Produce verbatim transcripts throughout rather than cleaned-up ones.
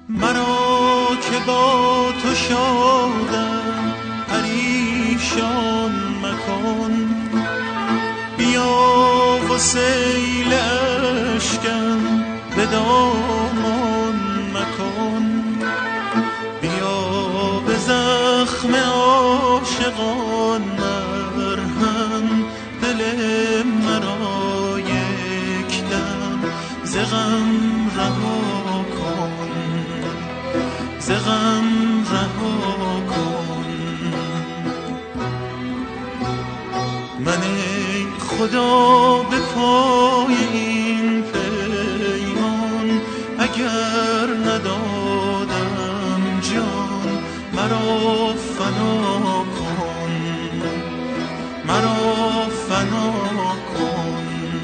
مرا که با تو شادم پریشان مکن، بیا و سیل اشکم به دامان مکن، بیا به زخم عاشقان مرهم، دل مرا یک دم ز غم رها کن، ز غم رها کن. من ای خدا به پای این پیمان اگر ندادم جان، مرا فنا کن، مرا فنا کن.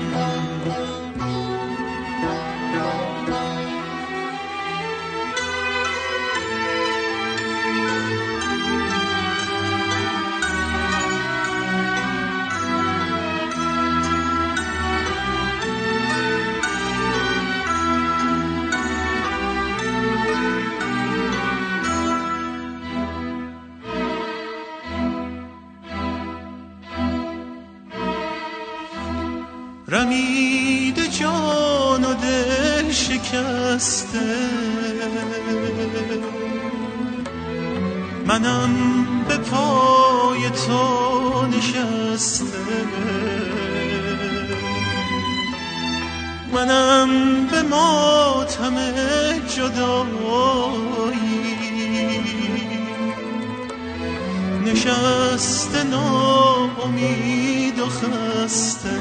رمیده جان و دل شکسته، منم به پای تو نشسته، منم به ماتم جدایی نشسته، ناامید و خسته،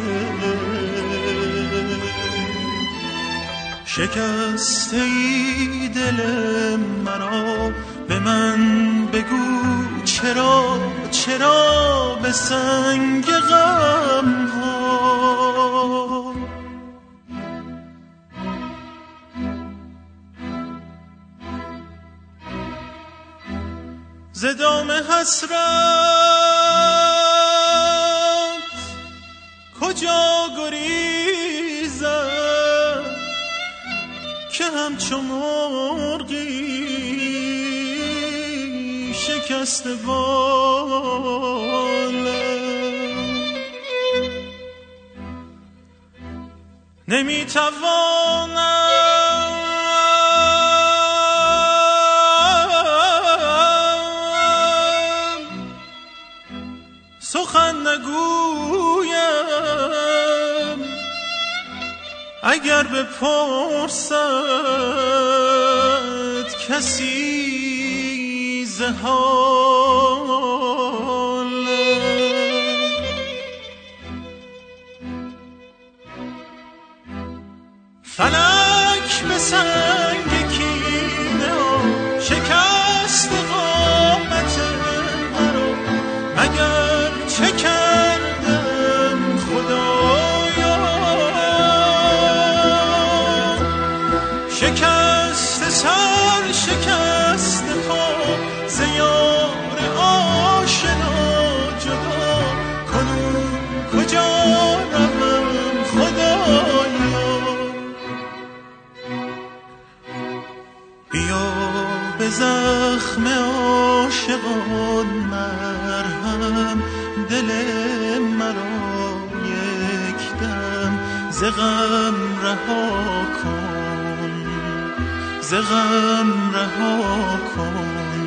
شکسته ای دل مرا، به من بگو چرا، چرا به سنگ غم ها ز دام حسرت کجا گریزم که همچو مرغی شکسته بالم، نمیتوانم سخن نگویم، اگر بپرسد کسی ز حالم. فلک به سنگ کینه شکست قامت مرا، مگر چه کردم خدایا، شکست سر شکست پا ز یار آشنا جدا، کنون کجا روم خدایا. بیا به زخم عاشقان مرهم، دل مرا یک دم ز غم رها کن، ز غم رها کن.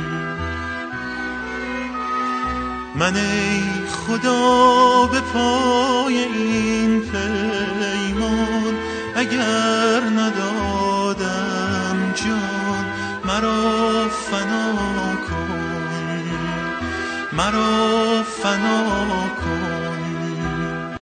من ای خدا به پای این پیمان اگر ندادم جان، مرا فنا کن، مرا فنا کن.